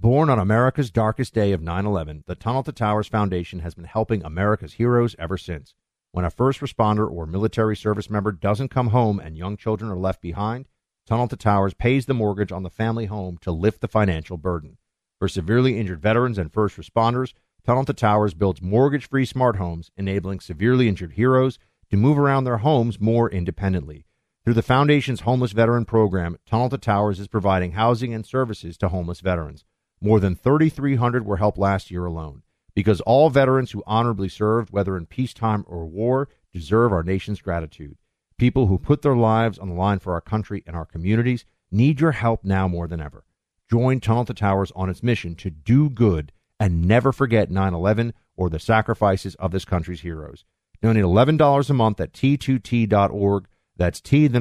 Born on America's darkest day of 9/11, the Tunnel to Towers Foundation has been helping America's heroes ever since. When a first responder or military service member doesn't come home and young children are left behind, Tunnel to Towers pays the mortgage on the family home to lift the financial burden. For severely injured veterans and first responders, Tunnel to Towers builds mortgage-free smart homes, enabling severely injured heroes to move around their homes more independently. Through the Foundation's Homeless Veteran Program, Tunnel to Towers is providing housing and services to homeless veterans. More than 3,300 were helped last year alone. Because all veterans who honorably served, whether in peacetime or war, deserve our nation's gratitude. People who put their lives on the line for our country and our communities need your help now more than ever. Join Tunnel to Towers on its mission to do good and never forget 9/11 or the sacrifices of this country's heroes. Donate $11 a month at T2T.org. That's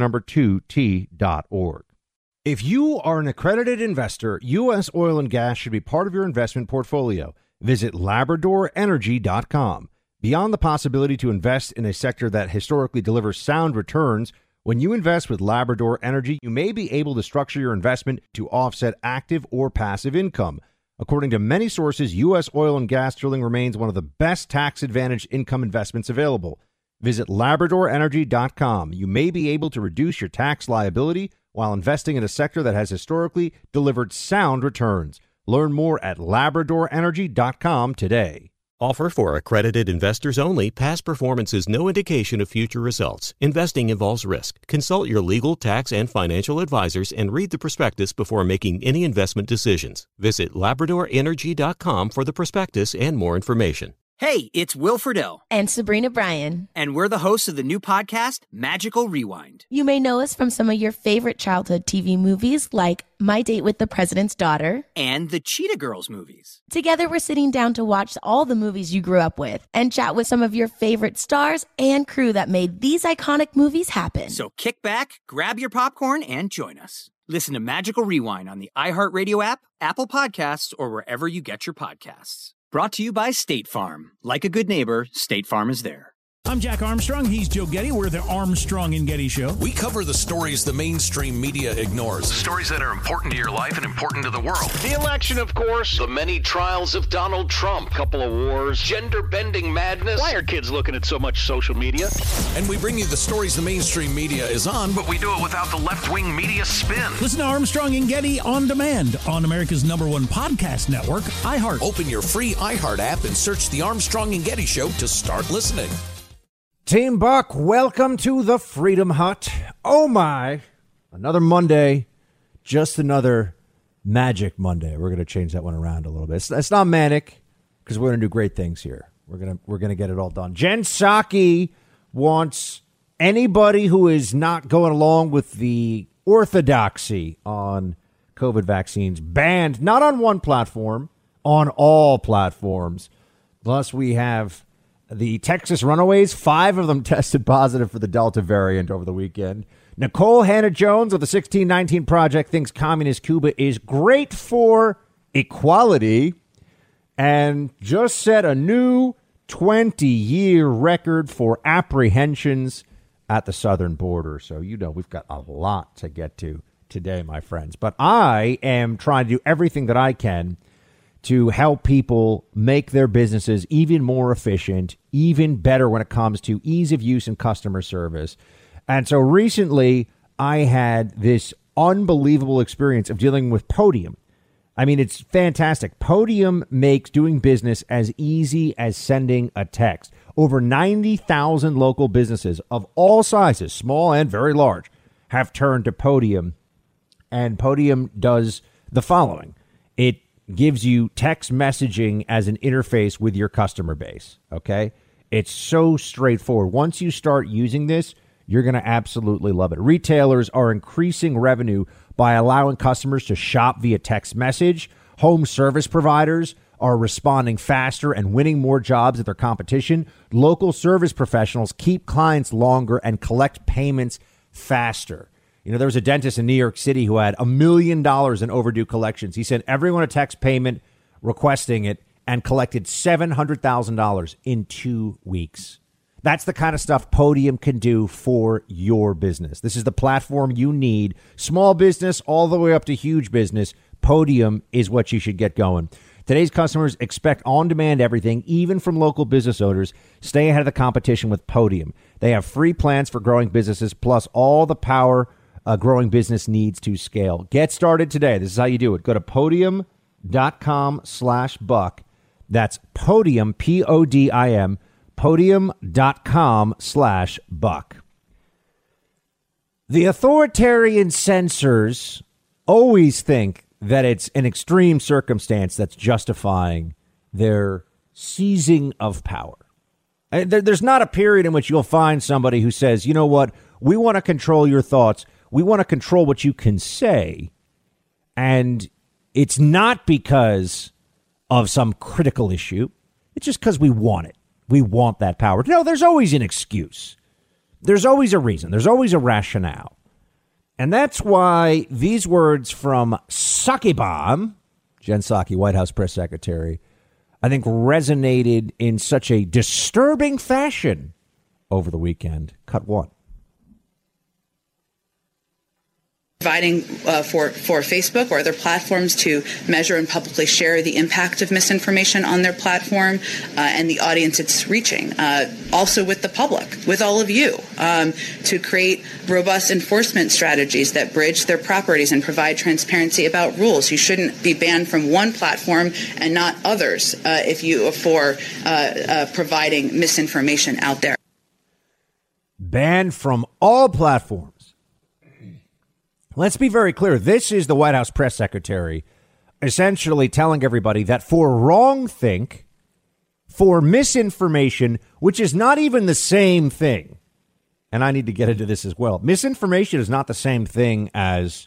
T2T.org. If you are an accredited investor, U.S. oil and gas should be part of your investment portfolio. Visit LabradorEnergy.com. Beyond the possibility to invest in a sector that historically delivers sound returns, when you invest with Labrador Energy, you may be able to structure your investment to offset active or passive income. According to many sources, U.S. oil and gas drilling remains one of the best tax-advantaged income investments available. Visit LabradorEnergy.com. You may be able to reduce your tax liability while investing in a sector that has historically delivered sound returns. Learn more at LabradorEnergy.com today. Offer for accredited investors only. Past performance is no indication of future results. Investing involves risk. Consult your legal, tax, and financial advisors and read the prospectus before making any investment decisions. Visit LabradorEnergy.com for the prospectus and more information. Hey, it's Will Friedle. And Sabrina Bryan. And we're the hosts of the new podcast, Magical Rewind. You may know us from some of your favorite childhood TV movies like My Date with the President's Daughter. And the Cheetah Girls movies. Together, we're sitting down to watch all the movies you grew up with and chat with some of your favorite stars and crew that made these iconic movies happen. So kick back, grab your popcorn, and join us. Listen to Magical Rewind on the iHeartRadio app, Apple Podcasts, or wherever you get your podcasts. Brought to you by State Farm. Like a good neighbor, State Farm is there. I'm Jack Armstrong. He's Joe Getty. We're the Armstrong and Getty Show. We cover the stories the mainstream media ignores. The stories that are important to your life and important to the world. The election, of course. The many trials of Donald Trump. Couple of wars. Gender-bending madness. Why are kids looking at so much social media? And we bring you the stories the mainstream media is on, but we do it without the left-wing media spin. Listen to Armstrong and Getty on demand on America's #1 podcast network, iHeart. Open your free iHeart app and search the Armstrong and Getty Show to start listening. Team Buck, welcome to the Freedom Hut. Oh my, another Monday, just another magic Monday. We're going to change that one around a little bit. It's not manic because we're going to do great things here. We're going to get it all done. Jen Psaki wants anybody who is not going along with the orthodoxy on COVID vaccines banned, not on one platform, on all platforms. Plus, we have the Texas Runaways, 5 of them tested positive for the Delta variant over the weekend. Nicole Hannah-Jones of the 1619 Project thinks communist Cuba is great for equality and just set a new 20-year record for apprehensions at the southern border. So, we've got a lot to get to today, my friends. But I am trying to do everything that I can to help people make their businesses even more efficient, even better when it comes to ease of use and customer service. And so recently, I had this unbelievable experience of dealing with Podium. I mean, it's fantastic. Podium makes doing business as easy as sending a text. Over 90,000 local businesses of all sizes, small and very large, have turned to Podium. And Podium does the following. It gives you text messaging as an interface with your customer base, okay? It's so straightforward. Once you start using this, you're going to absolutely love it. Retailers are increasing revenue by allowing customers to shop via text message. Home service providers are responding faster and winning more jobs at their competition. Local service professionals keep clients longer and collect payments faster. There was a dentist in New York City who had $1 million in overdue collections. He sent everyone a text payment requesting it and collected $700,000 in 2 weeks. That's the kind of stuff Podium can do for your business. This is the platform you need. Small business all the way up to huge business. Podium is what you should get going. Today's customers expect on-demand everything, even from local business owners. Stay ahead of the competition with Podium. They have free plans for growing businesses, plus all the power a growing business needs to scale. Get started today. This is how you do it. Go to podium.com/buck. That's Podium, P-O-D-I-M, podium.com/buck. The authoritarian censors always think that it's an extreme circumstance that's justifying their seizing of power. There's not a period in which you'll find somebody who says, you know what, we want to control your thoughts. We want to control what you can say. And it's not because of some critical issue. It's just because we want it. We want that power. No, there's always an excuse. There's always a reason. There's always a rationale. And that's why these words from Psaki Bomb, Jen Psaki, White House press secretary, I think resonated in such a disturbing fashion over the weekend. Cut one. Providing for Facebook or other platforms to measure and publicly share the impact of misinformation on their platform and the audience it's reaching. Also with the public, with all of you, to create robust enforcement strategies that bridge their properties and provide transparency about rules. You shouldn't be banned from one platform and not others if you are for providing misinformation out there. Banned from all platforms. Let's be very clear. This is the White House press secretary essentially telling everybody that for wrongthink, for misinformation, which is not even the same thing, and I need to get into this as well. Misinformation is not the same thing as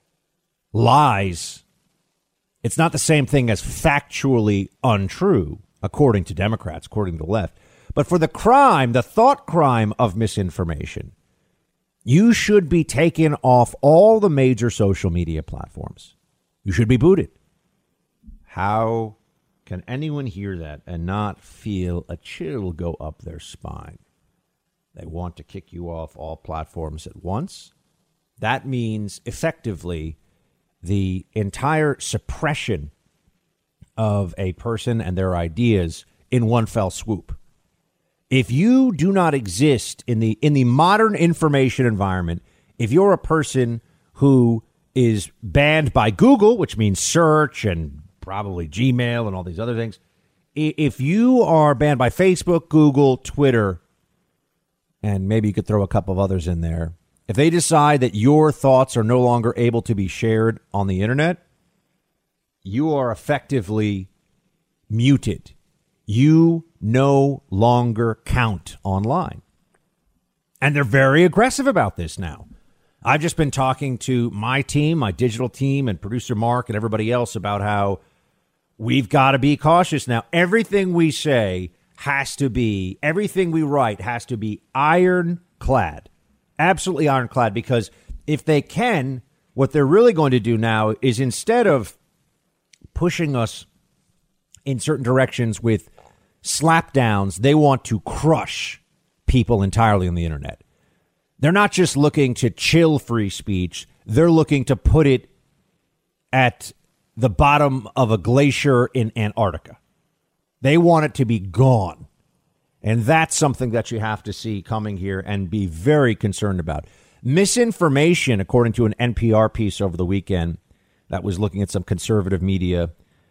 lies. It's not the same thing as factually untrue, according to Democrats, according to the left. But for the crime, the thought crime of misinformation, you should be taken off all the major social media platforms. You should be booted. How can anyone hear that and not feel a chill go up their spine? They want to kick you off all platforms at once. That means effectively the entire suppression of a person and their ideas in one fell swoop. If you do not exist in the modern information environment, if you're a person who is banned by Google, which means search and probably Gmail and all these other things, if you are banned by Facebook, Google, Twitter, and maybe you could throw a couple of others in there, if they decide that your thoughts are no longer able to be shared on the internet, you are effectively muted. You no longer count online. And they're very aggressive about this now. I've just been talking to my team, my digital team, and producer Mark and everybody else about how we've got to be cautious now. Everything we say has to be, everything we write has to be ironclad, absolutely ironclad, because if they can, what they're really going to do now is instead of pushing us in certain directions with slapdowns, they want to crush people entirely on the internet. They're not just looking to chill free speech. They're looking to put it at the bottom of a glacier in Antarctica. They want it to be gone. And that's something that you have to see coming here and be very concerned about. Misinformation, according to an NPR piece over the weekend that was looking at some conservative media,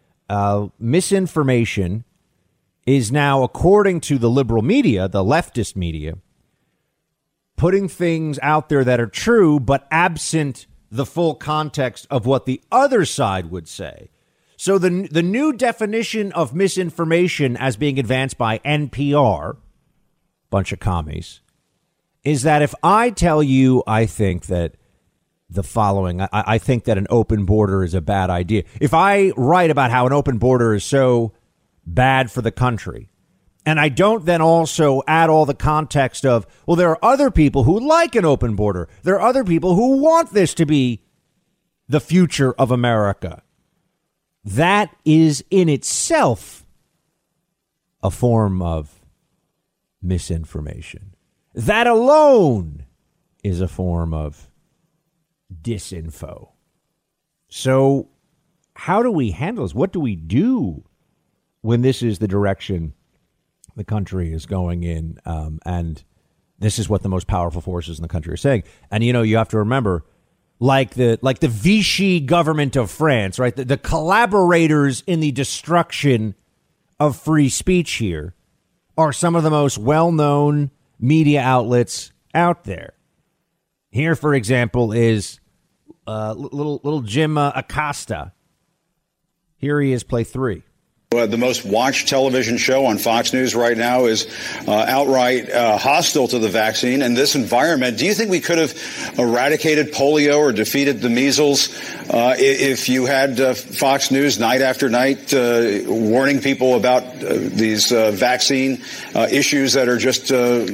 misinformation is now, according to the liberal media, the leftist media, putting things out there that are true, but absent the full context of what the other side would say. So the new definition of misinformation as being advanced by NPR, bunch of commies, is that if I tell you I think that the following, I think that an open border is a bad idea. If I write about how an open border is so bad for the country, and I don't then also add all the context of, well, there are other people who like an open border. There are other people who want this to be the future of America. That is in itself a form of misinformation. That alone is a form of disinfo. So how do we handle this? What do we do when this is the direction the country is going in? And this is what the most powerful forces in the country are saying. And, you have to remember, like the Vichy government of France, right? The collaborators in the destruction of free speech here are some of the most well-known media outlets out there. Here, for example, is little Jim Acosta. Here he is, play 3. The most watched television show on Fox News right now is outright hostile to the vaccine. In this environment, do you think we could have eradicated polio or defeated the measles if you had Fox News night after night warning people about these vaccine issues that are just,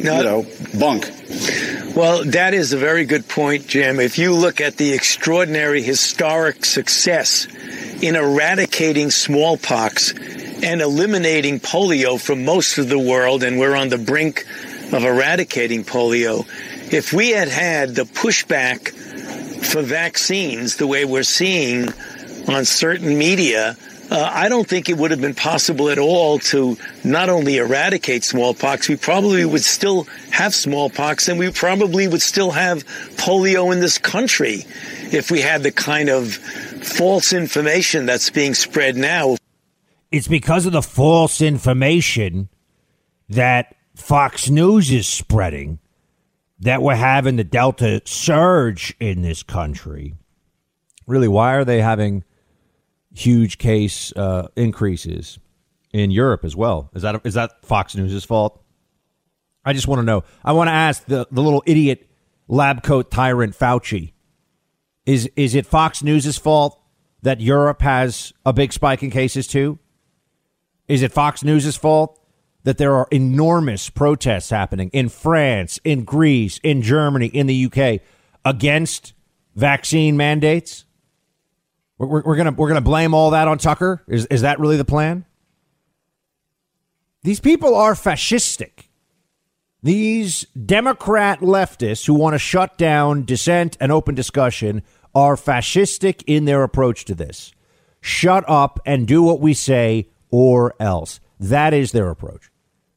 bunk? Well, that is a very good point, Jim. If you look at the extraordinary historic success in eradicating smallpox and eliminating polio from most of the world, and we're on the brink of eradicating polio. If we had had the pushback for vaccines the way we're seeing on certain media, I don't think it would have been possible at all to not only eradicate smallpox, we probably would still have smallpox, and we probably would still have polio in this country if we had the kind of false information that's being spread now. It's because of the false information that Fox News is spreading that we're having the Delta surge in this country. Really, why are they having huge case increases in Europe as well? Is that Fox News' fault? I just want to know. I want to ask the little idiot lab coat tyrant Fauci. Is it Fox News' fault that Europe has a big spike in cases too? Is it Fox News' fault that there are enormous protests happening in France, in Greece, in Germany, in the UK against vaccine mandates? We're gonna blame all that on Tucker? Is that really the plan? These people are fascistic. These Democrat leftists who want to shut down dissent and open discussion are fascistic in their approach to this. Shut up and do what we say or else. That is their approach.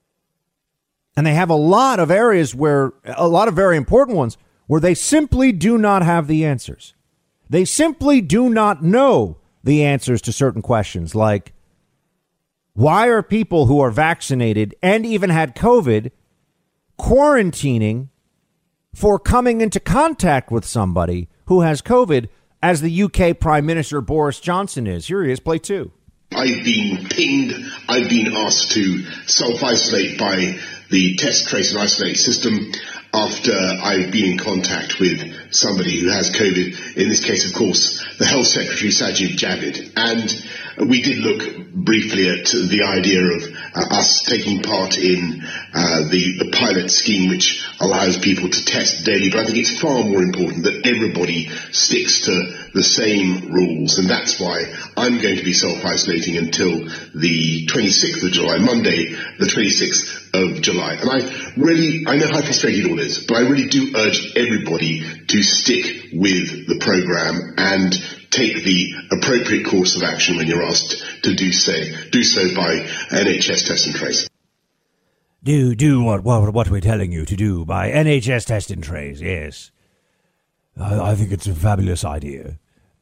And they have a lot of areas where, a lot of very important ones, where they simply do not have the answers. They simply do not know the answers to certain questions, like, why are people who are vaccinated and even had COVID quarantining for coming into contact with somebody who has COVID, as the UK Prime Minister Boris Johnson is? Here he is, play 2. I've been pinged. I've been asked to self-isolate by the test, trace and isolate system after I've been in contact with somebody who has COVID. In this case, of course, the Health Secretary, Sajid Javid. And we did look briefly at the idea of us taking part in the pilot scheme, which allows people to test daily. But I think it's far more important that everybody sticks to the same rules. And that's why I'm going to be self-isolating until the 26th of July, Monday, the 26th of July. And I know how frustrating it all is, but I really do urge everybody to stick with the program and take the appropriate course of action when you're asked to do so by NHS Test and Trace. Do what we're telling you to do by NHS Test and Trace, yes. I think it's a fabulous idea.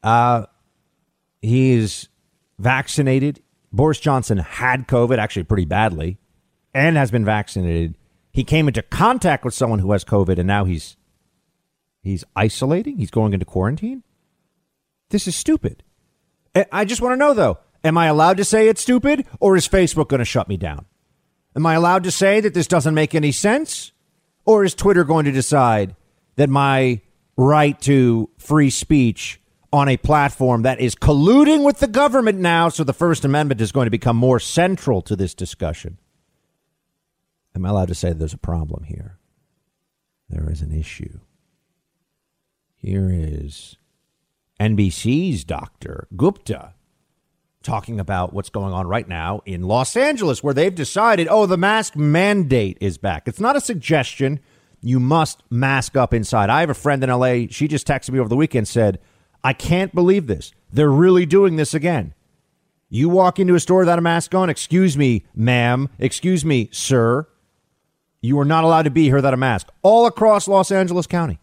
He is vaccinated. Boris Johnson had COVID, actually pretty badly, and has been vaccinated. He came into contact with someone who has COVID, and now he's isolating? He's going into quarantine? This is stupid. I just want to know, though, am I allowed to say it's stupid, or is Facebook going to shut me down? Am I allowed to say that this doesn't make any sense, or is Twitter going to decide that my right to free speech on a platform that is colluding with the government now, so the First Amendment is going to become more central to this discussion? Am I allowed to say there's a problem here? There is an issue. Here is NBC's Dr. Gupta talking about what's going on right now in Los Angeles, where they've decided, the mask mandate is back. It's not a suggestion. You must mask up inside. I have a friend in L.A. She just texted me over the weekend, said, I can't believe this. They're really doing this again. You walk into a store without a mask on, excuse me, ma'am, excuse me, sir. You are not allowed to be here without a mask. All across Los Angeles County.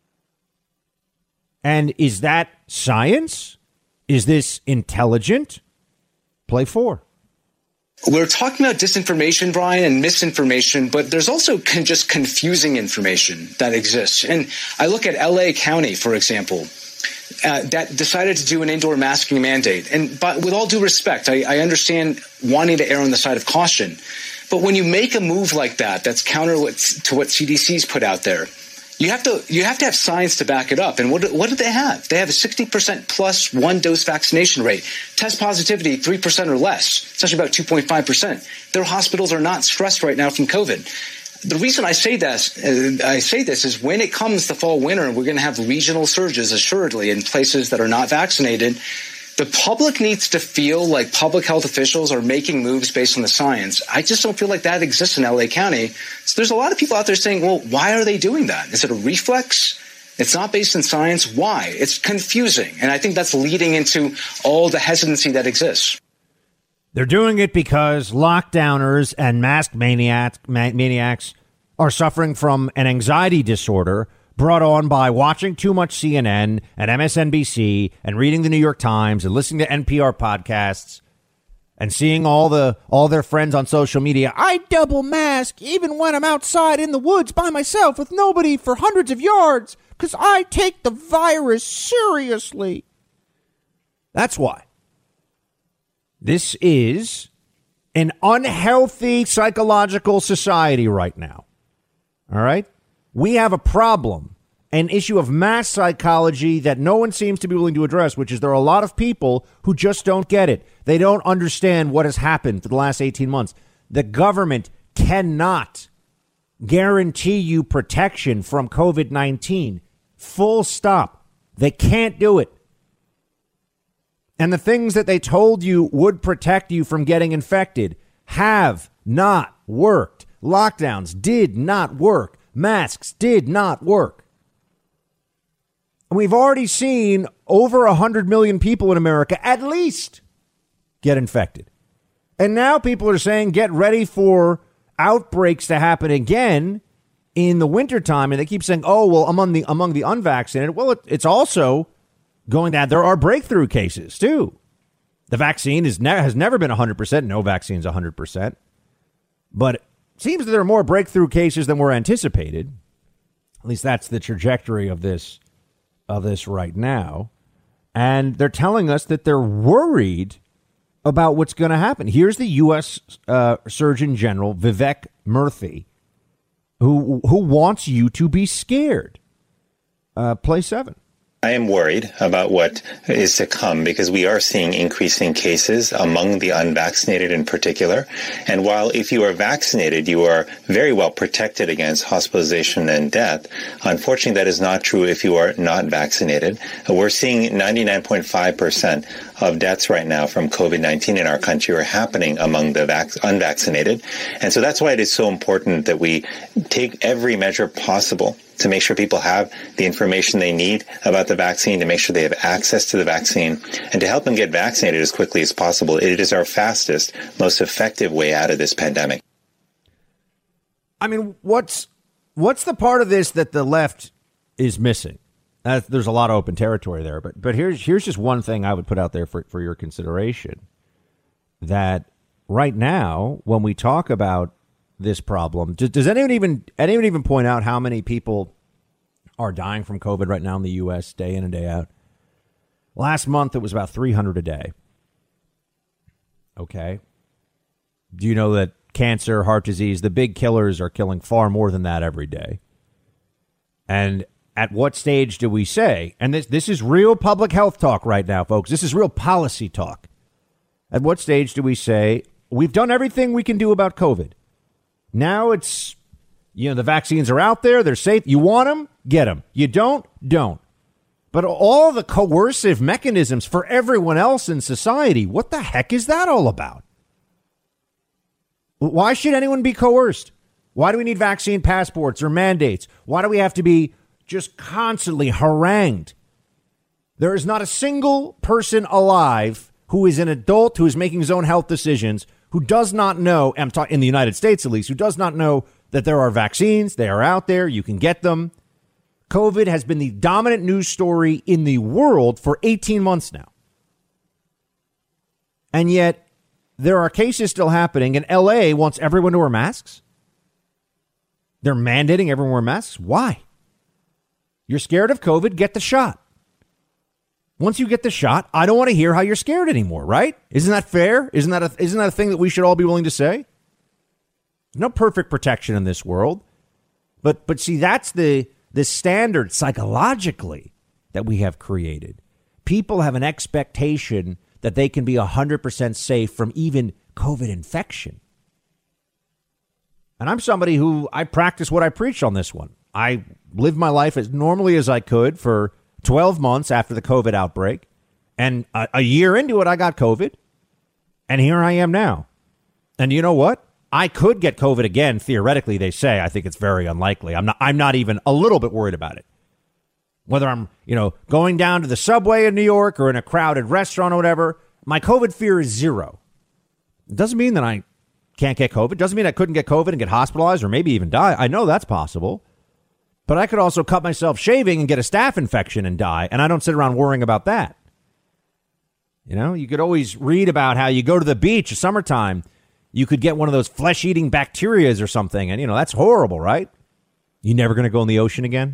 And is that science? Is this intelligent? Play 4. We're talking about disinformation, Brian, and misinformation, but there's also just confusing information that exists. And I look at LA County, for example, that decided to do an indoor masking mandate. And but with all due respect, I understand wanting to err on the side of caution. But when you make a move like that, that's counter to what CDC's put out there, you have to have science to back it up. And what do they have? They have a 60% plus one-dose vaccination rate. Test positivity, 3% or less. It's actually about 2.5%. Their hospitals are not stressed right now from COVID. The reason I say this is when it comes to fall winter, we're going to have regional surges, assuredly, in places that are not vaccinated. The public needs to feel like public health officials are making moves based on the science. I just don't feel like that exists in LA County. So there's a lot of people out there saying, well, why are they doing that? Is it a reflex? It's not based in science. Why? It's confusing. And I think that's leading into all the hesitancy that exists. They're doing it because lockdowners and mask maniacs are suffering from an anxiety disorder brought on by watching too much CNN and MSNBC and reading the New York Times and listening to NPR podcasts and seeing all their friends on social media. I double mask even when I'm outside in the woods by myself with nobody for hundreds of yards because I take the virus seriously. That's why. This is an unhealthy psychological society right now. All right? We have a problem, an issue of mass psychology that no one seems to be willing to address, which is there are a lot of people who just don't get it. They don't understand what has happened for the last 18 months. The government cannot guarantee you protection from COVID-19. Full stop. They can't do it. And the things that they told you would protect you from getting infected have not worked. Lockdowns did not work. Masks did not work. We've already seen over 100 million people in America at least get infected. And now people are saying get ready for outbreaks to happen again in the wintertime. And they keep saying, oh, well, among the unvaccinated. Well, it's also going that there are breakthrough cases, too. The vaccine has never been 100%. No vaccine's 100%. But it seems that there are more breakthrough cases than were anticipated. At least that's the trajectory of this right now. And they're telling us that they're worried about what's going to happen. Here's the U.S. Surgeon General, Vivek Murthy, who wants you to be scared. Play 7. I am worried about what is to come because we are seeing increasing cases among the unvaccinated in particular. And while if you are vaccinated, you are very well protected against hospitalization and death, unfortunately, that is not true if you are not vaccinated. We're seeing 99.5% of deaths right now from COVID-19 in our country are happening among the unvaccinated. And so that's why it is so important that we take every measure possible to make sure people have the information they need about the vaccine, to make sure they have access to the vaccine, and to help them get vaccinated as quickly as possible. It is our fastest, most effective way out of this pandemic. I mean, what's the part of this that the left is missing? There's a lot of open territory there, but here's just one thing I would put out there for your consideration. That right now, when we talk about this problem, does anyone even point out how many people are dying from COVID right now in the U.S. day in and day out? Last month, it was about 300 a day. Okay. Do you know that cancer, heart disease, the big killers are killing far more than that every day? And at what stage do we say, and this is real public health talk right now, folks. This is real policy talk. At what stage do we say we've done everything we can do about COVID? Now it's, the vaccines are out there. They're safe. You want them? Get them. You don't? But all the coercive mechanisms for everyone else in society, what the heck is that all about? Why should anyone be coerced? Why do we need vaccine passports or mandates? Why do we have to be just constantly harangued There is not a single person alive who is an adult, who is making his own health decisions, who does not know, I'm talking in the United States at least, who does not know that there are vaccines. They are out there. You can get them. COVID has been the dominant news story in the world for 18 months now. And yet there are cases still happening, and LA wants everyone to wear masks. They're mandating everyone wear masks. Why? You're scared of COVID? Get the shot. Once you get the shot, I don't want to hear how you're scared anymore, right? Isn't that fair? Isn't that a thing that we should all be willing to say? No perfect protection in this world. But see, that's the standard psychologically that we have created. People have an expectation that they can be 100% safe from even COVID infection. And I'm somebody who I practice what I preach on this one. I lived my life as normally as I could for 12 months after the COVID outbreak. And a year into it, I got COVID. And here I am now. And you know what? I could get COVID again, theoretically, they say. I think it's very unlikely. I'm not even a little bit worried about it. Whether I'm, going down to the subway in New York or in a crowded restaurant or whatever, my COVID fear is zero. It doesn't mean that I can't get COVID. It doesn't mean I couldn't get COVID and get hospitalized or maybe even die. I know that's possible. But I could also cut myself shaving and get a staph infection and die. And I don't sit around worrying about that. You could always read about how you go to the beach in summertime. You could get one of those flesh-eating bacterias or something. And, that's horrible, right? You're never going to go in the ocean again.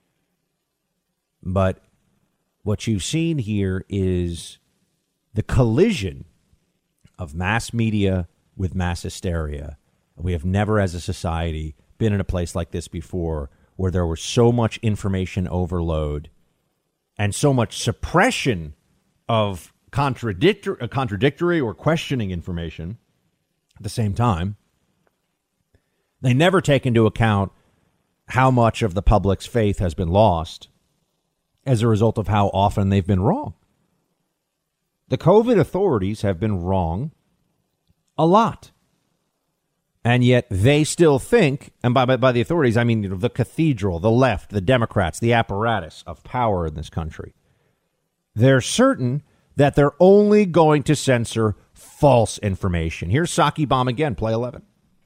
But what you've seen here is the collision of mass media with mass hysteria. We have never, as a society, been in a place like this before, where there was so much information overload and so much suppression of contradictory or questioning information at the same time. They never take into account how much of the public's faith has been lost as a result of how often they've been wrong. The COVID authorities have been wrong a lot. And yet they still think, and by the authorities, I mean the cathedral, the left, the Democrats, the apparatus of power in this country. They're certain that they're only going to censor false information. Here's Saki Bomb again, play 11.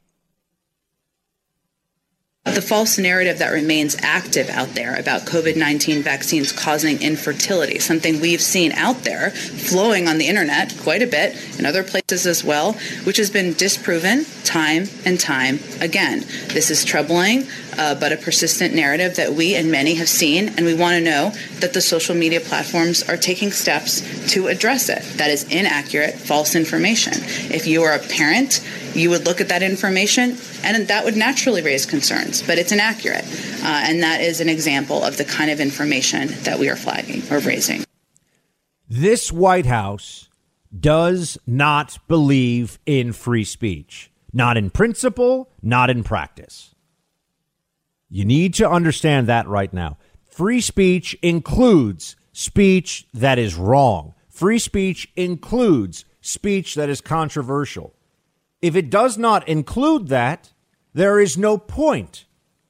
The false narrative that remains active out there about COVID-19 vaccines causing infertility, something we've seen out there flowing on the internet quite a bit in other places as well, which has been disproven time and time again. This is troubling, but a persistent narrative that we and many have seen, and we want to know that the social media platforms are taking steps to address it. That is inaccurate, false information. If you are a parent, you would look at that information, and that would naturally raise concerns, but it's inaccurate. And that is an example of the kind of information that we are flagging or raising. This White House does not believe in free speech, not in principle, not in practice. You need to understand that right now. Free speech includes speech that is wrong. Free speech includes speech that is controversial. If it does not include that, there is no point.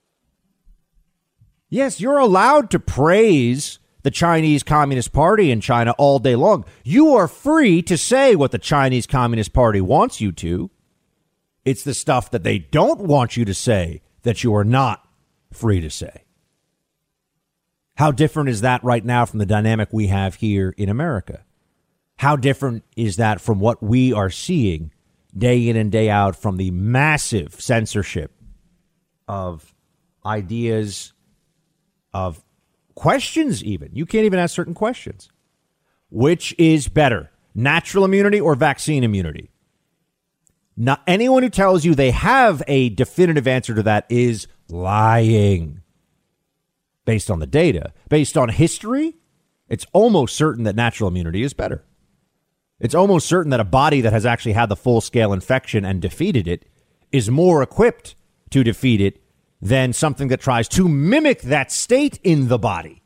Yes, you're allowed to praise the Chinese Communist Party in China all day long. You are free to say what the Chinese Communist Party wants you to. It's the stuff that they don't want you to say that you are not free to say. How different is that right now from the dynamic we have here in America? How different is that from what we are seeing day in and day out from the massive censorship of ideas, of questions even? You can't even ask certain questions. Which is better, natural immunity or vaccine immunity? Not anyone who tells you they have a definitive answer to that is lying. Based on the data, based on history, it's almost certain that natural immunity is better. It's almost certain that a body that has actually had the full-scale infection and defeated it is more equipped to defeat it than something that tries to mimic that state in the body.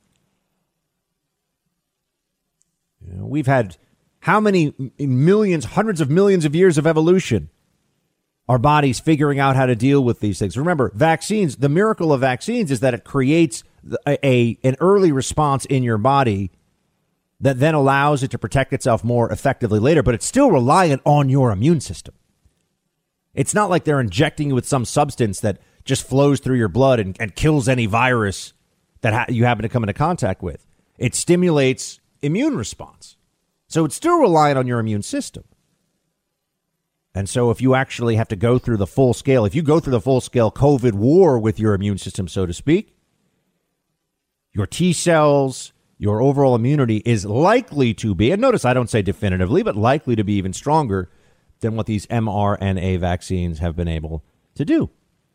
We've had how many millions, hundreds of millions of years of evolution? Our bodies figuring out how to deal with these things. Remember, vaccines, the miracle of vaccines is that it creates an early response in your body that then allows it to protect itself more effectively later, but it's still reliant on your immune system. It's not like they're injecting you with some substance that just flows through your blood and kills any virus that you happen to come into contact with. It stimulates immune response. So it's still reliant on your immune system. And so if you actually have to go through the full scale, if you go through the full scale COVID war with your immune system, so to speak, your T cells, your overall immunity is likely to be, and notice I don't say definitively, but likely to be even stronger than what these mRNA vaccines have been able to do.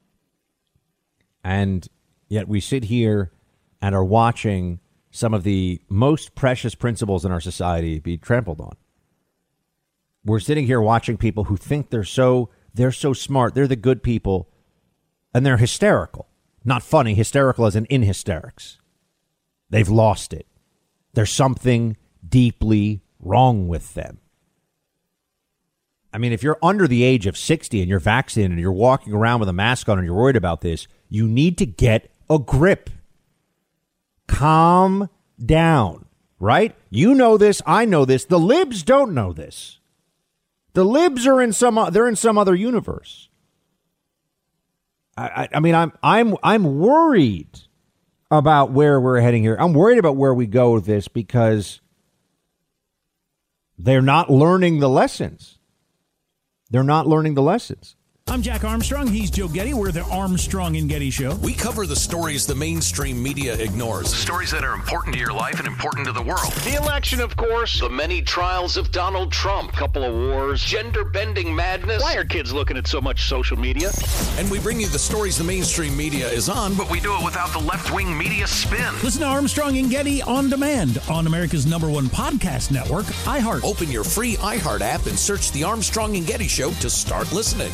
And yet we sit here and are watching some of the most precious principles in our society be trampled on. We're sitting here watching people who think they're so smart. They're the good people, and they're hysterical. Not funny, hysterical as in hysterics. They've lost it. There's something deeply wrong with them. I mean, if you're under the age of 60 and you're vaccinated and you're walking around with a mask on and you're worried about this, you need to get a grip. Calm down, right? You know this. I know this. The libs don't know this. The libs are in some other universe. I mean, I'm worried about where we're heading here. I'm worried about where we go with this because they're not learning the lessons. They're not learning the lessons. I'm Jack Armstrong. He's Joe Getty. We're the Armstrong and Getty Show. We cover the stories the mainstream media ignores. Stories that are important to your life and important to the world. The election, of course. The many trials of Donald Trump. Couple of wars. Gender-bending madness. Why are kids looking at so much social media? And we bring you the stories the mainstream media is on, but we do it without the left-wing media spin. Listen to Armstrong and Getty on demand on America's #1 podcast network, iHeart. Open your free iHeart app and search The Armstrong and Getty Show to start listening.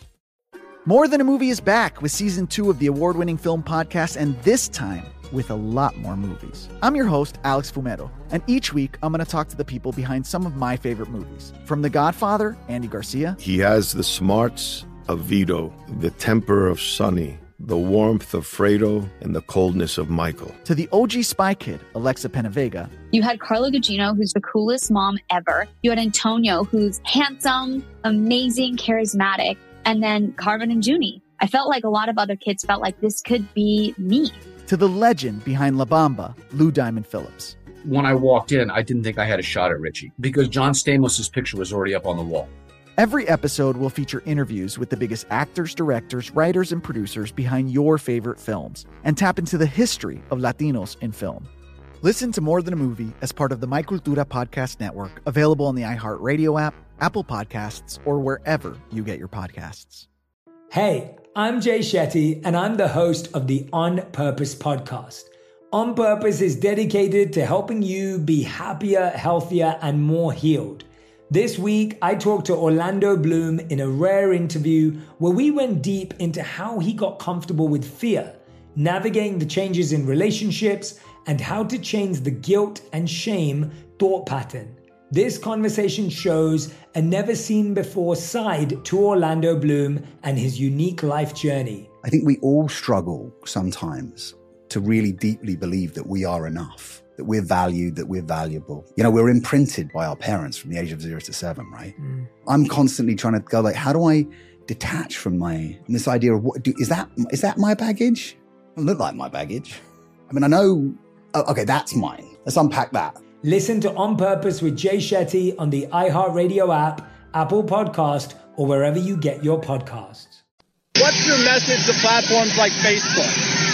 More Than a Movie is back with season 2 of the award-winning film podcast, and this time with a lot more movies. I'm your host, Alex Fumero, and each week I'm going to talk to the people behind some of my favorite movies. From The Godfather, Andy Garcia. He has the smarts of Vito, the temper of Sonny, the warmth of Fredo, and the coldness of Michael. To the OG Spy Kid, Alexa Penavega. You had Carla Gugino, who's the coolest mom ever. You had Antonio, who's handsome, amazing, charismatic. And then Carmen and Junie. I felt like a lot of other kids felt like this could be me. To the legend behind La Bamba, Lou Diamond Phillips. When I walked in, I didn't think I had a shot at Richie because John Stamos' picture was already up on the wall. Every episode will feature interviews with the biggest actors, directors, writers, and producers behind your favorite films and tap into the history of Latinos in film. Listen to More Than a Movie as part of the My Cultura podcast network, available on the iHeartRadio app, Apple Podcasts, or wherever you get your podcasts. Hey, I'm Jay Shetty, and I'm the host of the On Purpose podcast. On Purpose is dedicated to helping you be happier, healthier, and more healed. This week, I talked to Orlando Bloom in a rare interview where we went deep into how he got comfortable with fear, navigating the changes in relationships, and how to change the guilt and shame thought pattern. This conversation shows a never-seen-before side to Orlando Bloom and his unique life journey. I think we all struggle sometimes to really deeply believe that we are enough, that we're valued, that we're valuable. You know, we're imprinted by our parents from the age of 0 to 7, right? I'm constantly trying to go like, how do I detach from this idea of is that my baggage? It doesn't look like my baggage. I mean, I know, okay, that's mine. Let's unpack that. Listen to On Purpose with Jay Shetty on the iHeartRadio app, Apple Podcast, or wherever you get your podcasts. What's your message to platforms like Facebook?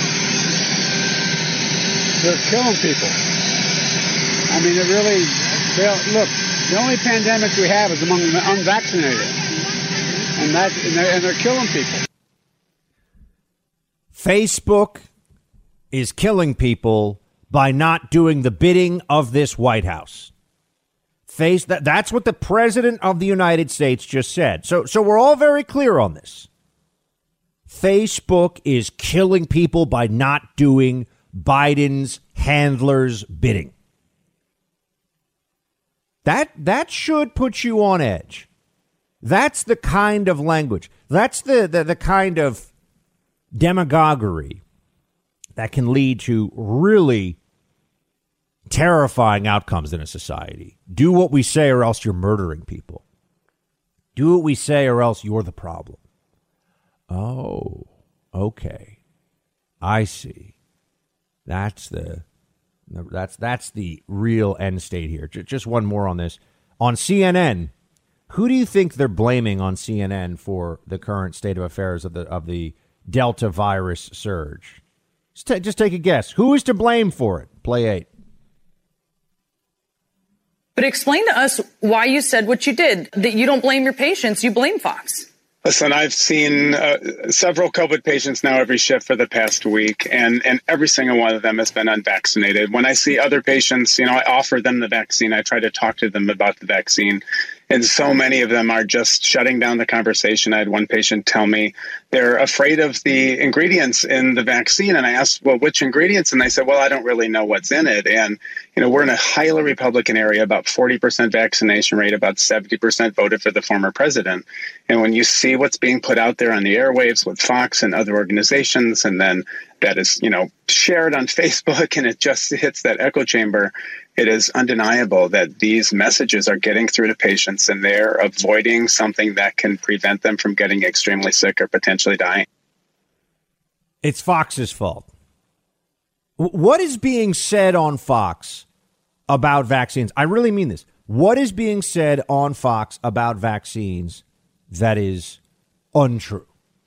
They're killing people. I mean, look, the only pandemic we have is among the unvaccinated. And they're killing people. Facebook is killing people by not doing the bidding of this White House. That's what the President of the United States just said. So we're all very clear on this. Facebook is killing people by not doing Biden's handlers' bidding. That should put you on edge. That's the kind of language. That's the kind of demagoguery that can lead to really terrifying outcomes in a society. Do what we say or else you're murdering people. Do what we say or else you're the problem. Oh, okay. I see. That's the real end state here. Just one more on this. On CNN, who do you think they're blaming on CNN for the current state of affairs of the Delta virus surge? Just take a guess. Who is to blame for it? Play 8. But explain to us why you said what you did, that you don't blame your patients, you blame Fox. Listen, I've seen several COVID patients now every shift for the past week, and every single one of them has been unvaccinated. When I see other patients, I offer them the vaccine. I try to talk to them about the vaccine. And so many of them are just shutting down the conversation. I had one patient tell me they're afraid of the ingredients in the vaccine. And I asked, well, which ingredients? And they said, well, I don't really know what's in it. And, we're in a highly Republican area, about 40% vaccination rate, about 70% voted for the former president. And when you see what's being put out there on the airwaves with Fox and other organizations, and then that is, shared on Facebook, and it just hits that echo chamber, it is undeniable that these messages are getting through to patients, and they're avoiding something that can prevent them from getting extremely sick or potentially dying. It's Fox's fault. What is being said on Fox about vaccines? I really mean this. What is being said on Fox about vaccines that is untrue?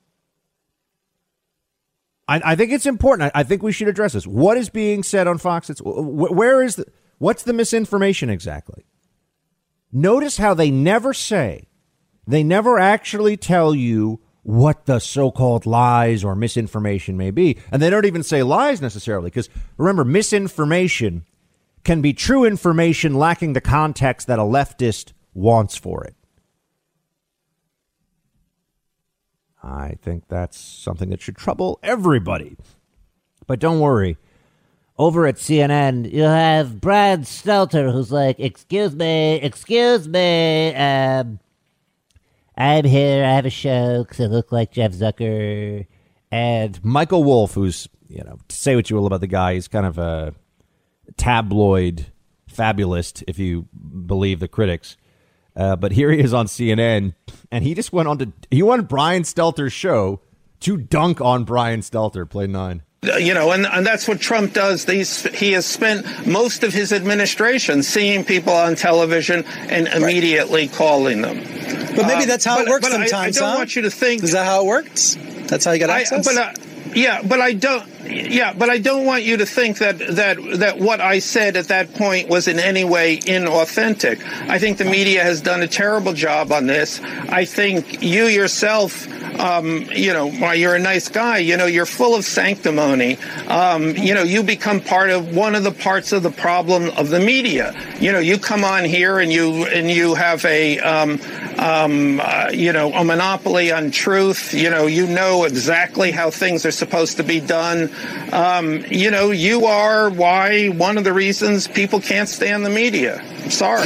I think it's important. I think we should address this. What is being said on Fox? What's the misinformation exactly? Notice how they never actually tell you what the so-called lies or misinformation may be. And they don't even say lies necessarily, because remember, misinformation can be true information lacking the context that a leftist wants for it. I think that's something that should trouble everybody. But don't worry. Over at CNN, you have Brad Stelter, who's like, excuse me, I'm here, I have a show because I look like Jeff Zucker. And Michael Wolff, who's, say what you will about the guy, he's kind of a tabloid fabulist, if you believe the critics. But here he is on CNN, and he just went on Brian Stelter's show to dunk on Brian Stelter. Play 9. And that's what Trump does. He has spent most of his administration seeing people on television and immediately calling them. But maybe that's how it works sometimes. I don't want you to think. Is that how it works? That's how you get access? But I don't want you to think that what I said at that point was in any way inauthentic. I think the media has done a terrible job on this. I think you yourself, while you're a nice guy, you're full of sanctimony. You become part of one of the parts of the problem of the media. You come on here and you have a monopoly on truth. You know exactly how things are supposed to be done. You are one of the reasons people can't stand the media. I'm sorry.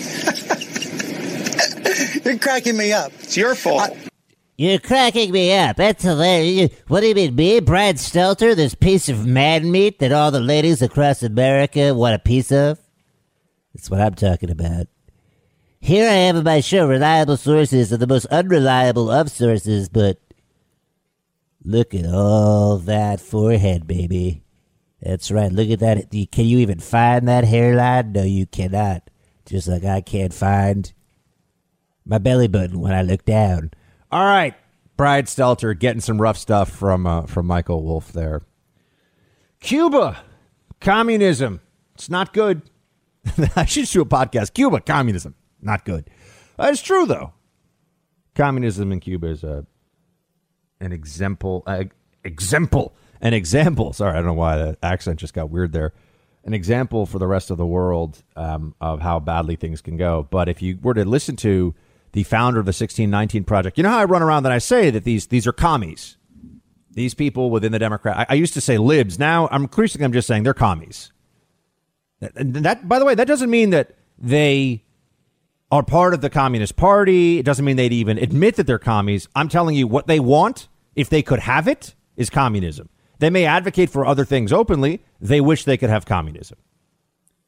You're cracking me up. It's your fault. You're cracking me up. That's hilarious. What do you mean, me, Brad Stelter, this piece of man meat that all the ladies across America want a piece of? That's what I'm talking about. Here I am in my show, Reliable Sources are the most unreliable of sources, but look at all that forehead, baby. That's right. Look at that. Can you even find that hairline? No, you cannot. Just like I can't find my belly button when I look down. All right. Brad Stelter getting some rough stuff from Michael Wolff there. Cuba. Communism. It's not good. I should do a podcast. Cuba. Communism. Not good. It's true, though. Communism in Cuba is an example. Sorry, I don't know why the accent just got weird there. An example for the rest of the world of how badly things can go. But if you were to listen to the founder of the 1619 Project, you know how I run around and I say that these are commies. These people within the Democrat. I used to say libs. Now I'm increasingly I'm just saying they're commies. And that, by the way, that doesn't mean that they are part of the Communist Party. It doesn't mean they'd even admit that they're commies. I'm telling you what they want, if they could have it, is communism. They may advocate for other things openly. They wish they could have communism.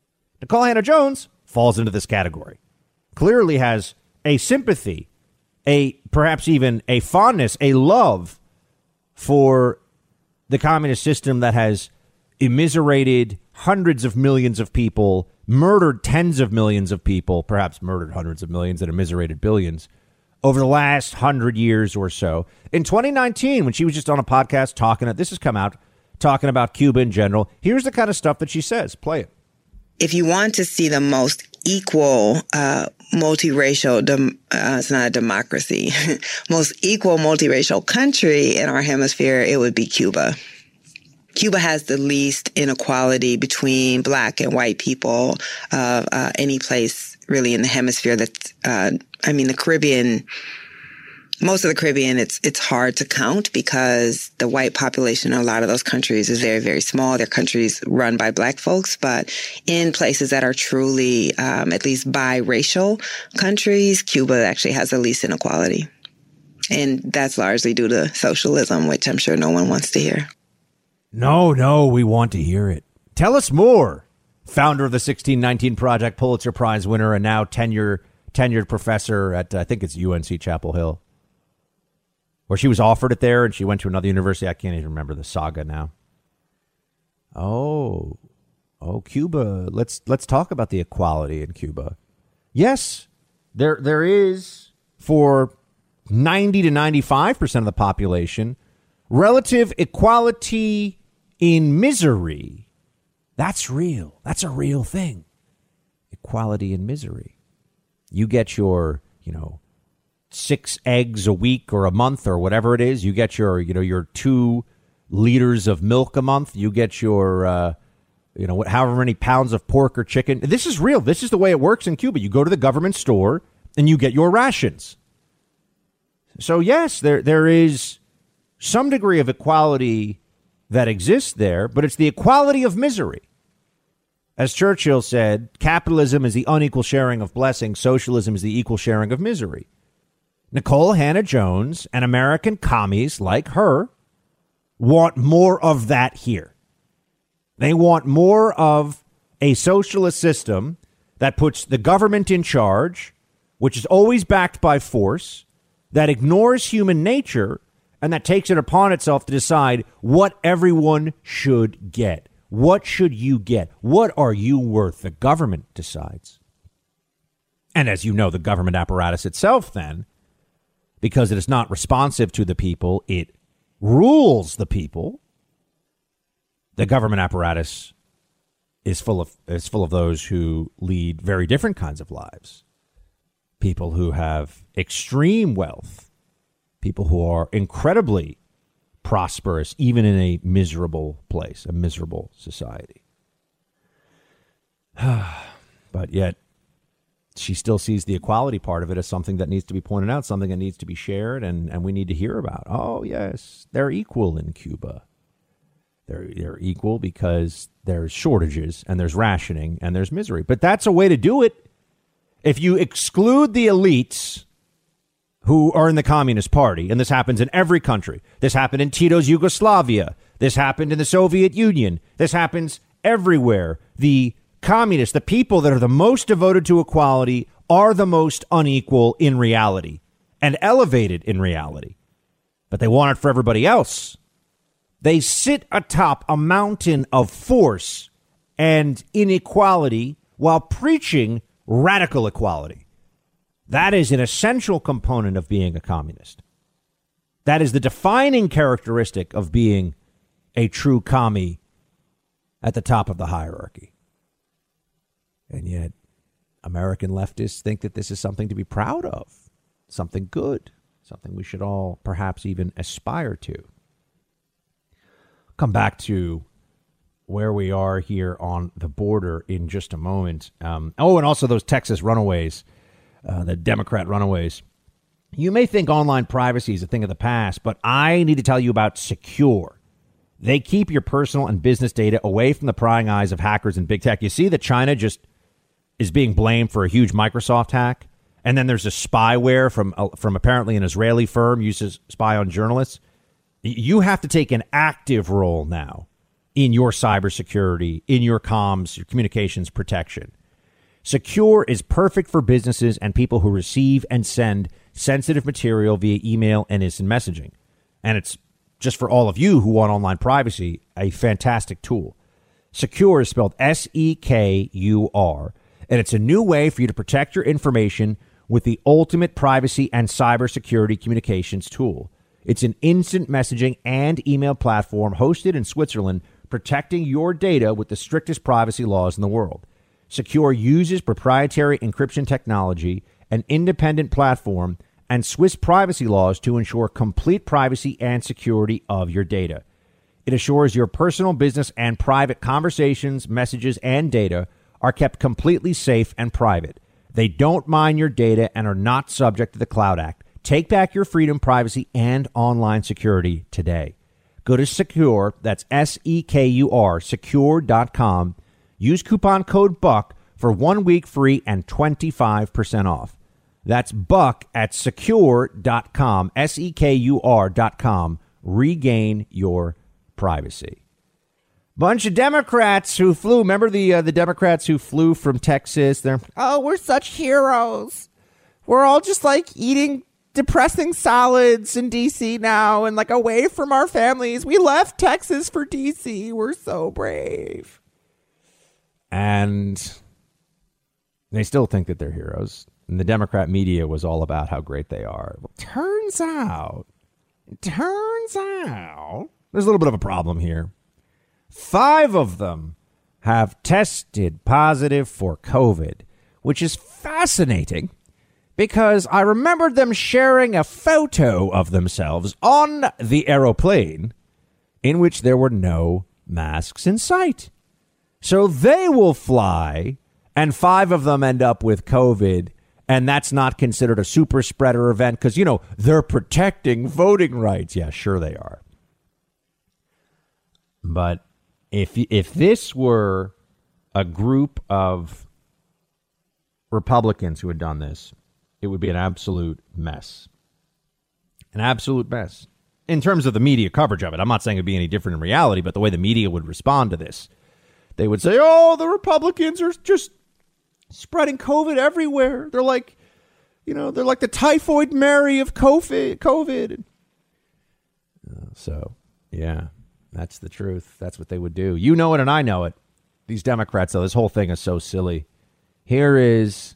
Nikole Hannah-Jones falls into this category. Clearly has a sympathy, perhaps even a fondness, a love for the communist system that has immiserated hundreds of millions of people, murdered tens of millions of people, perhaps murdered hundreds of millions and immiserated billions over the last 100 years or so. In 2019, when she was just on a podcast this has come out, talking about Cuba in general, here's the kind of stuff that she says. Play it. If you want to see the most equal multiracial, it's not a democracy, most equal multiracial country in our hemisphere, it would be Cuba. Cuba has the least inequality between black and white people of any place really in the hemisphere. That's, the Caribbean, most of the Caribbean, it's hard to count because the white population in a lot of those countries is very, very small. They're countries run by black folks, but in places that are truly at least biracial countries, Cuba actually has the least inequality. And that's largely due to socialism, which I'm sure no one wants to hear. No, we want to hear it. Tell us more. Founder of the 1619 Project, Pulitzer Prize winner, and now tenured professor at, I think it's UNC Chapel Hill. Or she was offered it there and she went to another university. I can't even remember the saga now. Oh, Cuba. Let's talk about the equality in Cuba. Yes, there is, for 90 to 95% of the population, relative equality in misery. That's real. That's a real thing. Equality in misery. You get your, 6 eggs a week or a month or whatever it is. You get your 2 liters of milk a month. You get your, however many pounds of pork or chicken. This is real. This is the way it works in Cuba. You go to the government store and you get your rations. So, yes, there is some degree of equality that exists there, but it's the equality of misery. As Churchill said, capitalism is the unequal sharing of blessings. Socialism is the equal sharing of misery. Nikole Hannah-Jones and American commies like her want more of that here. They want more of a socialist system that puts the government in charge, which is always backed by force, that ignores human nature, and that takes it upon itself to decide what everyone should get. What should you get? What are you worth? The government decides. And as you know, the government apparatus itself then, because it is not responsive to the people, it rules the people. The government apparatus is full of those who lead very different kinds of lives. People who have extreme wealth, people who are incredibly prosperous, even in a miserable place, a miserable society. But yet, she still sees the equality part of it as something that needs to be pointed out, something that needs to be shared, and we need to hear about. Oh, yes, they're equal in Cuba. They're equal because there's shortages, and there's rationing, and there's misery. But that's a way to do it. If you exclude the elites who are in the Communist Party, and this happens in every country. This happened in Tito's Yugoslavia. This happened in the Soviet Union. This happens everywhere. The communists, the people that are the most devoted to equality, are the most unequal in reality and elevated in reality. But they want it for everybody else. They sit atop a mountain of force and inequality while preaching radical equality. That is an essential component of being a communist. That is the defining characteristic of being a true commie at the top of the hierarchy. And yet, American leftists think that this is something to be proud of, something good, something we should all perhaps even aspire to. Come back to where we are here on the border in just a moment. And also those Texas runaways. The Democrat runaways. You may think online privacy is a thing of the past, but I need to tell you about Secure. They keep your personal and business data away from the prying eyes of hackers and big tech. You see that China just is being blamed for a huge Microsoft hack, and then there's a spyware from apparently an Israeli firm used to spy on journalists. You have to take an active role now in your cybersecurity, in your comms, your communications protection. Secure is perfect for businesses and people who receive and send sensitive material via email and instant messaging. And it's just for all of you who want online privacy, a fantastic tool. Secure is spelled S-E-K-U-R, and it's a new way for you to protect your information with the ultimate privacy and cybersecurity communications tool. It's an instant messaging and email platform hosted in Switzerland, protecting your data with the strictest privacy laws in the world. Secure uses proprietary encryption technology, an independent platform, and Swiss privacy laws to ensure complete privacy and security of your data. It assures your personal, business, and private conversations, messages, and data are kept completely safe and private. They don't mine your data and are not subject to the Cloud Act. Take back your freedom, privacy, and online security today. Go to Secure, that's S-E-K-U-R, secure.com. Use coupon code BUCK for 1 week free and 25% off. That's BUCK at secure.com, S-E-K-U-R.com. Regain your privacy. Bunch of Democrats who flew. Remember the Democrats who flew from Texas? They're, oh, we're such heroes. We're all just like eating depressing salads in D.C. now and like away from our families. We left Texas for D.C. We're so brave. And they still think that they're heroes. And the Democrat media was all about how great they are. Well, turns out, there's a little bit of a problem here. 5 of them have tested positive for COVID, which is fascinating because I remembered them sharing a photo of themselves on the aeroplane in which there were no masks in sight. So they will fly, and 5 of them end up with COVID, and that's not considered a super spreader event because, you know, they're protecting voting rights. Yeah, sure they are. But if this were a group of Republicans who had done this, it would be an absolute mess. An absolute mess. In terms of the media coverage of it, I'm not saying it'd be any different in reality, but the way the media would respond to this, they would say, oh, the Republicans are just spreading COVID everywhere. They're like, you know, they're like the Typhoid Mary of COVID. So, yeah, that's the truth. That's what they would do. You know it and I know it. These Democrats, though, this whole thing is so silly. Here is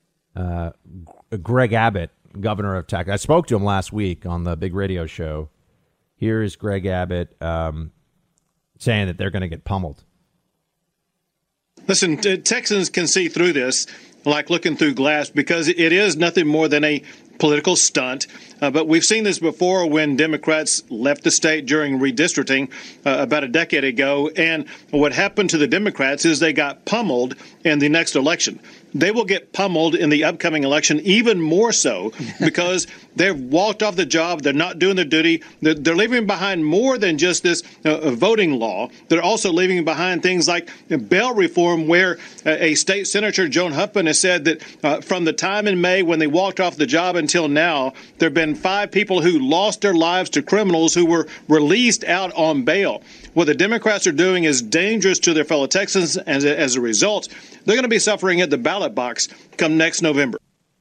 Greg Abbott, governor of Texas. I spoke to him last week on the big radio show. Here is Greg Abbott saying that they're going to get pummeled. Listen, Texans can see through this like looking through glass because it is nothing more than a political stunt. But we've seen this before when Democrats left the state during redistricting about a decade ago. And what happened to the Democrats is they got pummeled in the next election. They will get pummeled in the upcoming election even more so because they've walked off the job. They're not doing their duty. They're leaving behind more than just this voting law. They're also leaving behind things like bail reform, where a state senator, Joan Huffman, has said that from the time in May when they walked off the job until now, there have been 5 people who lost their lives to criminals who were released out on bail. What the Democrats are doing is dangerous to their fellow Texans. As a result, they're going to be suffering at the ballot box come next November.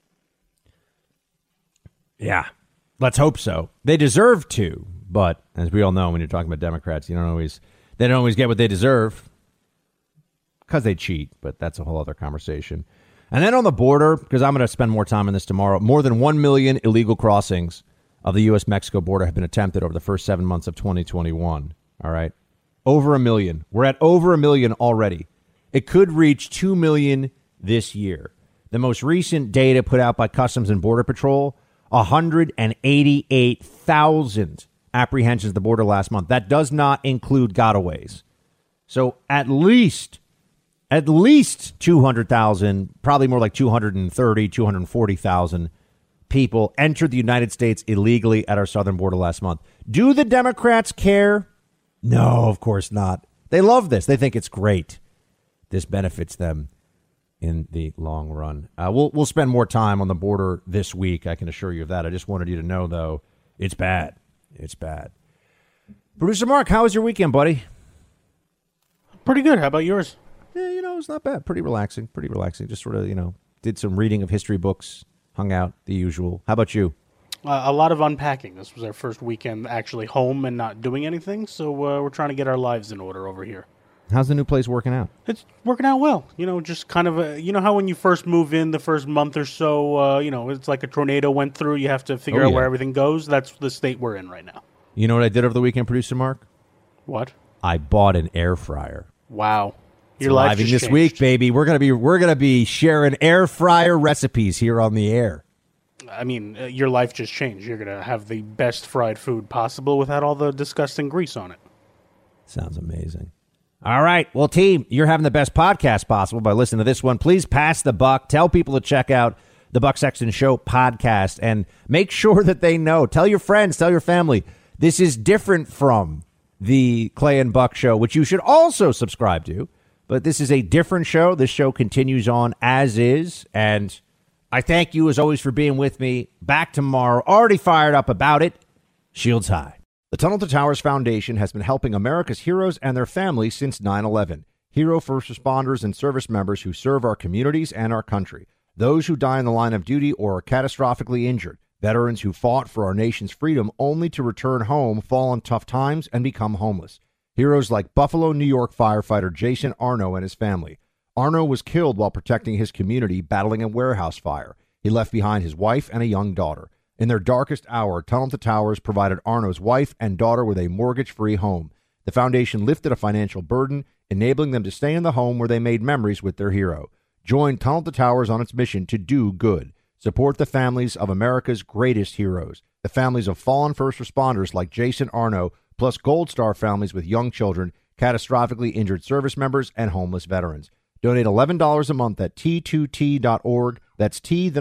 Yeah, let's hope so. They deserve to. But as we all know, when you're talking about Democrats, they don't always get what they deserve because they cheat. But that's a whole other conversation. And then on the border, because I'm going to spend more time on this tomorrow, more than 1 million illegal crossings of the U.S.-Mexico border have been attempted over the first 7 months of 2021. All right. Over 1 million. We're at over 1 million already. It could reach 2 million this year. The most recent data put out by Customs and Border Patrol, 188,000 apprehensions at the border last month. That does not include gotaways. So at least 200,000, probably more like 230, 240,000 people entered the United States illegally at our southern border last month. Do the Democrats care? No, of course not. They love this. They think it's great. This benefits them in the long run. We'll spend more time on the border this week. I can assure you of that. I just wanted you to know, though, it's bad. It's bad. Producer Mark, how was your weekend, buddy? Pretty good. How about yours? Yeah, it's not bad. Pretty relaxing. Just sort of, did some reading of history books, hung out, the usual. How about you? A lot of unpacking. This was our first weekend actually home and not doing anything, so we're trying to get our lives in order over here. How's the new place working out? It's working out well. Just kind of how when you first move in the first month or so, it's like a tornado went through. You have to figure out where everything goes. That's the state we're in right now. You know what I did over the weekend, Producer Mark? What? I bought an air fryer. Wow. Your life just this changed. Week, baby. We're gonna be sharing air fryer recipes here on the air. I mean, your life just changed. You're gonna have the best fried food possible without all the disgusting grease on it. Sounds amazing. All right. Well, team, you're having the best podcast possible by listening to this one. Please pass the buck. Tell people to check out the Buck Sexton Show podcast and make sure that they know. Tell your friends, tell your family. This is different from the Clay and Buck Show, which you should also subscribe to. But this is a different show. This show continues on as is. And I thank you, as always, for being with me. Back tomorrow. Already fired up about it. Shields high. The Tunnel to Towers Foundation has been helping America's heroes and their families since 9/11. Hero first responders and service members who serve our communities and our country. Those who die in the line of duty or are catastrophically injured. Veterans who fought for our nation's freedom only to return home, fall on tough times, and become homeless. Heroes like Buffalo, New York firefighter Jason Arno and his family. Arno was killed while protecting his community battling a warehouse fire. He left behind his wife and a young daughter. In their darkest hour, Tunnel to Towers provided Arno's wife and daughter with a mortgage-free home. The foundation lifted a financial burden, enabling them to stay in the home where they made memories with their hero. Join Tunnel to Towers on its mission to do good. Support the families of America's greatest heroes, the families of fallen first responders like Jason Arno, plus Gold Star families with young children, catastrophically injured service members, and homeless veterans. Donate $11 a month at T2T.org. That's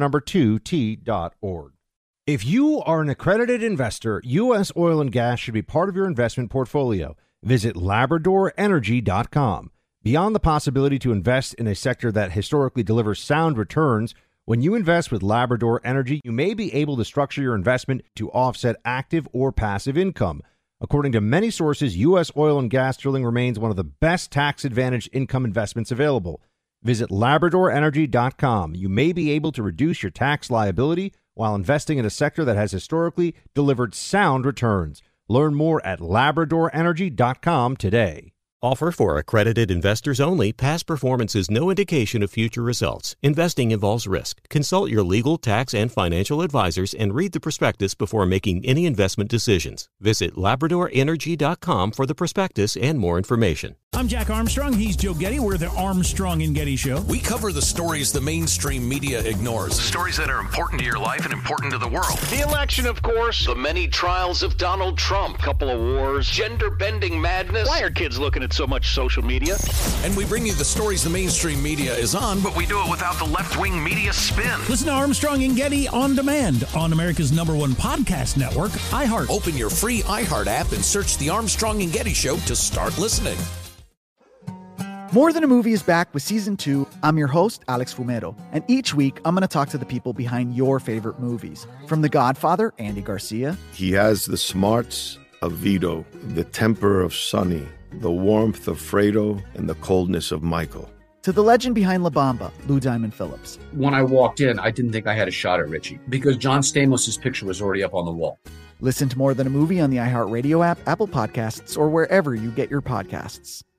T2T.org. If you are an accredited investor, U.S. oil and gas should be part of your investment portfolio. Visit LabradorEnergy.com. Beyond the possibility to invest in a sector that historically delivers sound returns, when you invest with Labrador Energy, you may be able to structure your investment to offset active or passive income. According to many sources, U.S. oil and gas drilling remains one of the best tax-advantaged income investments available. Visit LabradorEnergy.com. You may be able to reduce your tax liability while investing in a sector that has historically delivered sound returns. Learn more at LabradorEnergy.com today. Offer for accredited investors only. Past performance is no indication of future results. Investing involves risk. Consult your legal, tax, and financial advisors and read the prospectus before making any investment decisions. Visit LabradorEnergy.com for the prospectus and more information. I'm Jack Armstrong. He's Joe Getty. We're the Armstrong and Getty Show. We cover the stories the mainstream media ignores. Stories that are important to your life and important to the world. The election, of course. The many trials of Donald Trump. Couple of wars. Gender-bending madness. Why are kids looking at so much social media? And we bring you the stories the mainstream media is on, but we do it without the left-wing media spin. Listen to Armstrong and Getty on demand on America's #1 podcast network, iHeart. Open your free iHeart app and search the Armstrong and Getty Show to start listening. More Than a Movie is back with Season 2. I'm your host, Alex Fumero, and each week I'm going to talk to the people behind your favorite movies. From The Godfather, Andy Garcia. He has the smarts of Vito, the temper of Sonny, the warmth of Fredo, and the coldness of Michael. To the legend behind La Bamba, Lou Diamond Phillips. When I walked in, I didn't think I had a shot at Richie because John Stamos' picture was already up on the wall. Listen to More Than a Movie on the iHeartRadio app, Apple Podcasts, or wherever you get your podcasts.